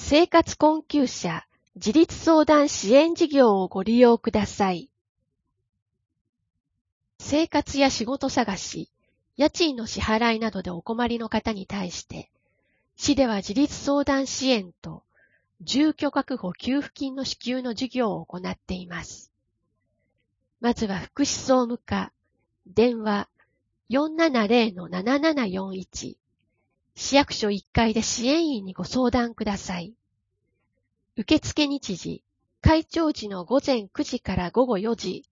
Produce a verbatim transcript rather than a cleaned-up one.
生活困窮者自立相談支援事業をご利用ください。生活や仕事探し、家賃の支払いなどでお困りの方に対して、市では自立相談支援と住居確保給付金の支給の事業を行っています。まずは福祉総務課、電話 よんななぜろのななななよんいち、市役所いっかいで支援員にご相談ください。受付日時、開庁時の午前くじから午後よじ、